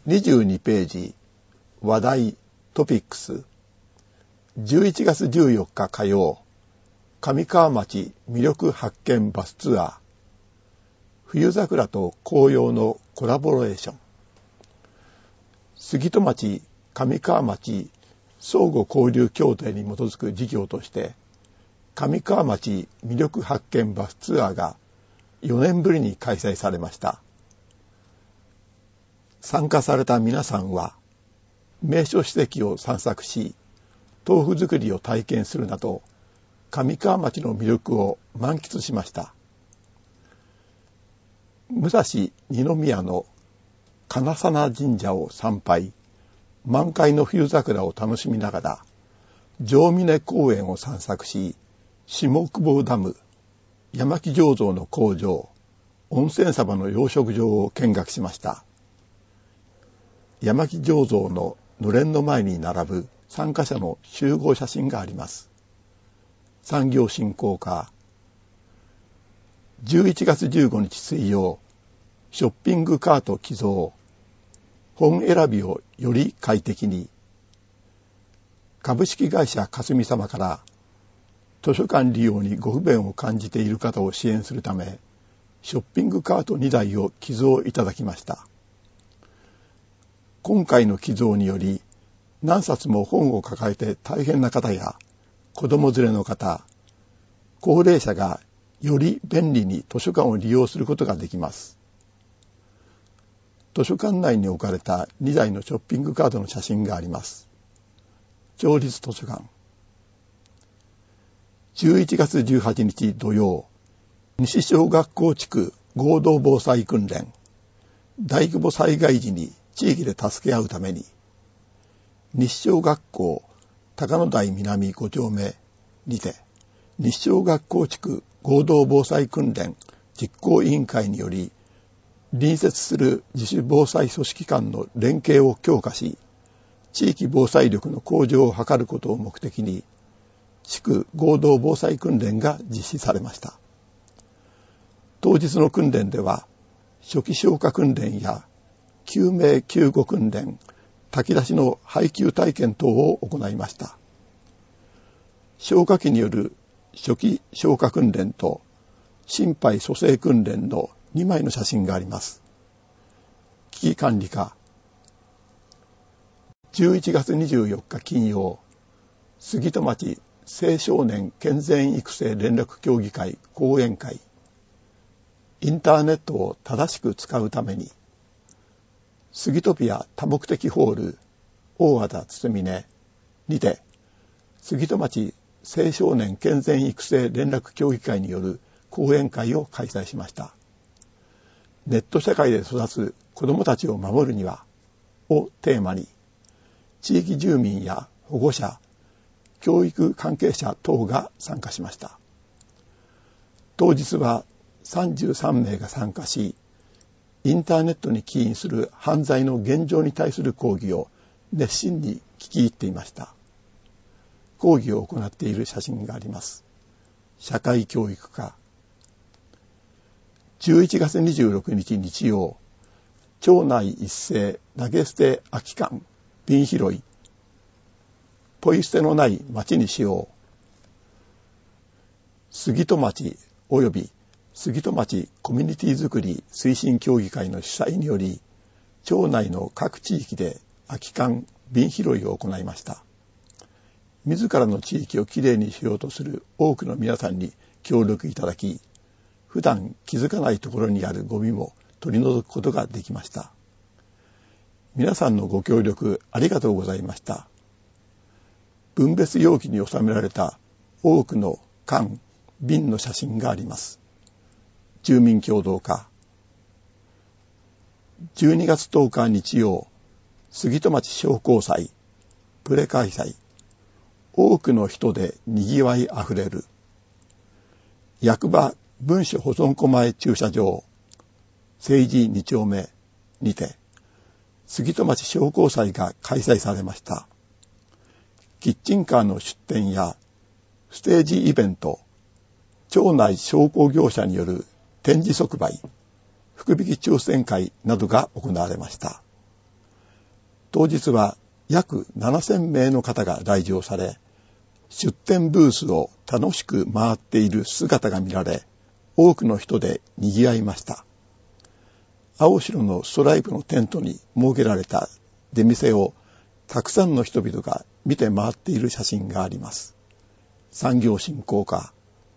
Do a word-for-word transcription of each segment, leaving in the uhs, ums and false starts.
にじゅうにページ話題トピックスじゅういちがつじゅうよっか火曜上川町魅力発見バスツアー冬桜と紅葉のコラボレーション杉戸町上川町相互交流協定に基づく事業として上川町魅力発見バスツアーがよねんぶりに開催されました。参加された皆さんは名所史跡を散策し豆腐作りを体験するなど上川町の魅力を満喫しました。武蔵二宮の金鑚神社を参拝、満開の冬桜を楽しみながら城峰公園を散策し、下久保ダム、山木醸造の工場、温泉サバの養殖場を見学しました。山木醸造ののれんの前に並ぶ参加者の集合写真があります。産業振興課じゅういちがつじゅうごにち水曜、ショッピングカート寄贈、本選びをより快適に。株式会社かすみ様から図書館利用にご不便を感じている方を支援するため、ショッピングカートにだいを寄贈いただきました。今回の寄贈により、何冊も本を抱えて大変な方や、子供連れの方、高齢者がより便利に図書館を利用することができます。図書館内に置かれたにだいのショッピングカートの写真があります。町立図書館。じゅういちがつじゅうはちにち土曜、西小学校地区合同防災訓練、大規模災害時に地域で助け合うために、西小学校高野台南ごちょうめにて、西小学校地区合同防災訓練実行委員会により、隣接する自主防災組織間の連携を強化し、地域防災力の向上を図ることを目的に、地区合同防災訓練が実施されました。当日の訓練では、初期消火訓練や救命救護訓練、炊き出しの配給体験等を行いました。消火器による初期消火訓練と心肺蘇生訓練のにまいの写真があります。危機管理課じゅういちがつにじゅうよっか金曜、杉戸町青少年健全育成連絡協議会講演会、インターネットを正しく使うために、杉戸ピア多目的ホール大和田つつみねにて、杉戸町青少年健全育成連絡協議会による講演会を開催しました。ネット社会で育つ子どもたちを守るにはをテーマに、地域住民や保護者、教育関係者等が参加しました。当日はさんじゅうさんめいが参加し、インターネットに起因する犯罪の現状に対する講義を熱心に聞き入っていました。講義を行っている写真があります。社会教育課じゅういちがつにじゅうろくにち日曜、町内一斉投げ捨て空き缶瓶拾い、ポイ捨てのない町にしよう。杉戸町及び杉戸町コミュニティづくり推進協議会の主催により、町内の各地域で空き缶瓶拾いを行いました。自らの地域をきれいにしようとする多くの皆さんに協力いただき、普段気づかないところにあるゴミも取り除くことができました。皆さんのご協力ありがとうございました。分別容器に収められた多くの缶、瓶の写真があります。住民協同課じゅうにがつとおか日曜、杉戸町商工祭プレ開催、多くの人でにぎわいあふれる。役場文書保存庫前駐車場政治にちょうめにて、杉戸町商工祭が開催されました。キッチンカーの出店やステージイベント、町内商工業者による展示即売、福引き抽選会などが行われました。 当日は約ななせんめいの方が来場され、出店ブースを楽しく回っている姿が見られ、多くの人で賑わいました。青白のストライプのテントに設けられた出店をたくさんの人々が見て回っている写真があります。産業振興課。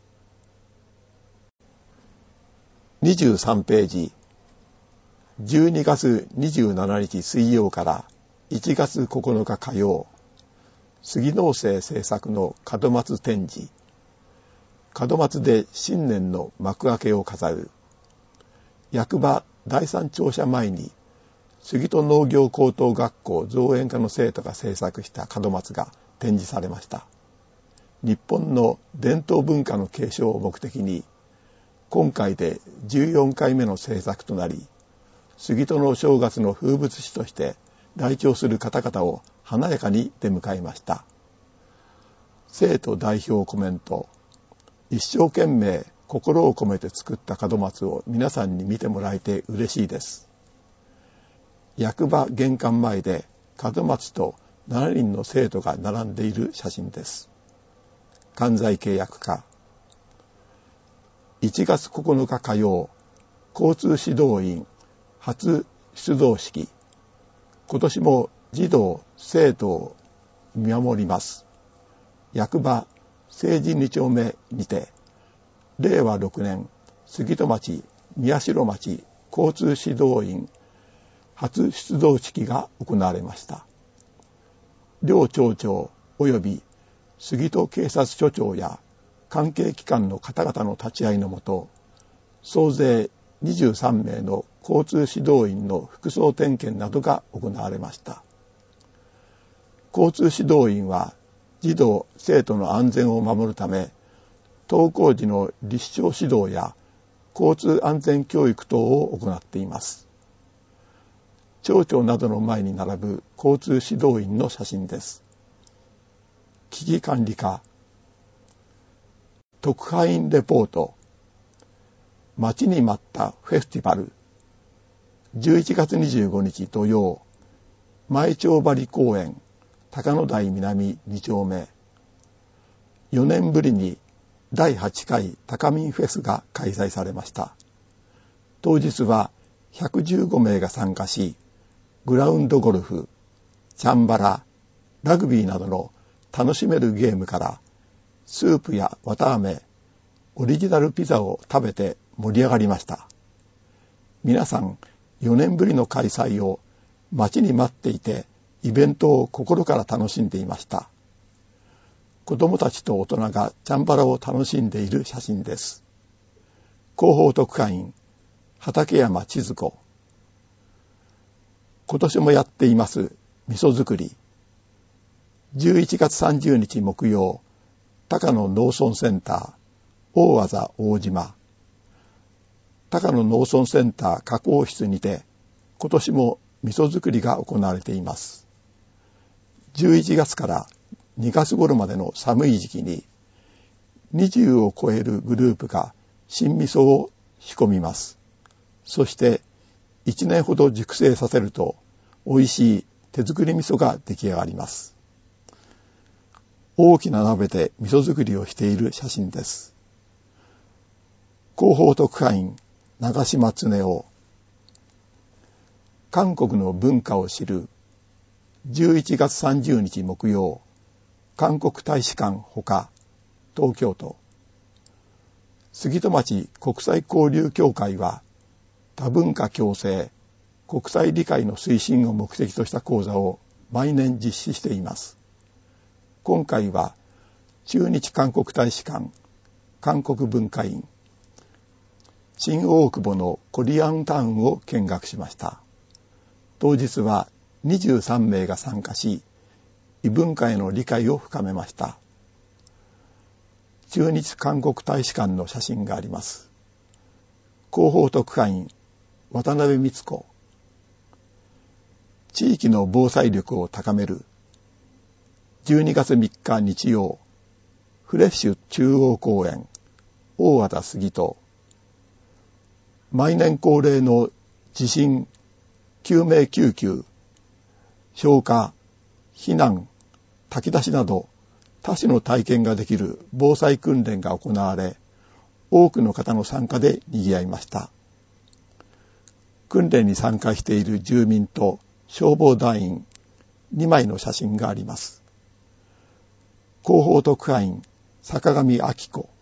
にじゅうさんページ。じゅうにがつにじゅうしちにち水曜からいちがつここのか火曜、杉農政制作の門松展示。門松で新年の幕開けを飾る。役場第三庁舎前に杉戸農業高等学校造園科の生徒が制作した門松が展示されました。日本の伝統文化の継承を目的に、今回でじゅうよんかいめの制作となり、杉戸の正月の風物詩として来庁する方々を華やかに出迎えました。生徒代表コメント。一生懸命心を込めて作った門松を皆さんに見てもらえて嬉しいです。役場玄関前で門松としちにんの生徒が並んでいる写真です。関西契約課。いちがつここのか火曜、交通指導員初出動式。今年も児童生徒を見守ります。役場政治に丁目にて、れいわろくねん杉戸町宮代町交通指導員初出動式が行われました。両町長及び杉戸警察署長や関係機関の方々の立ち会いのもと、総勢にじゅうさんめいの交通指導員の服装点検などが行われました。交通指導員は児童生徒の安全を守るため、登校時の立正指導や交通安全教育等を行っています。町長などの前に並ぶ交通指導員の写真です。危機管理課。特派員レポート。待ちに待ったフェスティバル。じゅういちがつにじゅうごにち土曜、前町張公園高野台南にちょうめ。よねんぶりにだいはちかいタカミンフェスが開催されました。当日はひゃくじゅうごめいが参加し、グラウンドゴルフ、チャンバラ、ラグビーなどの楽しめるゲームから、スープや綿あめ、オリジナルピザを食べて盛り上がりました。皆さんよねんぶりの開催を待ちに待っていて、イベントを心から楽しんでいました。子どもたちと大人がチャンバラを楽しんでいる写真です。広報特派員畠山千鶴子。今年もやっています味噌作り。じゅういちがつさんじゅうにち木曜、高野農村センター大技大島。高野農村センター加工室にて今年も味噌作りが行われています。じゅういちがつからにがつ頃までの寒い時期ににじゅうを超えるグループが新味噌を仕込みます。そしていちねんほど熟成させると美味しい手作り味噌が出来上がります。大きな鍋で味噌作りをしている写真です。広報特派員長島恒夫。韓国の文化を知るじゅういちがつさんじゅうにち木曜、韓国大使館ほか東京都。杉戸町国際交流協会は多文化共生、国際理解の推進を目的とした講座を毎年実施しています。今回は駐日韓国大使館、韓国文化院、新大久保のコリアンタウンを見学しました。当日はにじゅうさんめいが参加し、異文化への理解を深めました。駐日韓国大使館の写真があります。広報特派員渡辺光子。地域の防災力を高める。じゅうにがつみっか日曜、フレッシュ中央公園大和田杉戸。毎年恒例の地震救命救急消火、避難、炊き出しなど多種の体験ができる防災訓練が行われ、多くの方の参加で賑わいました。訓練に参加している住民と消防団員にまいの写真があります。広報特派員坂上明子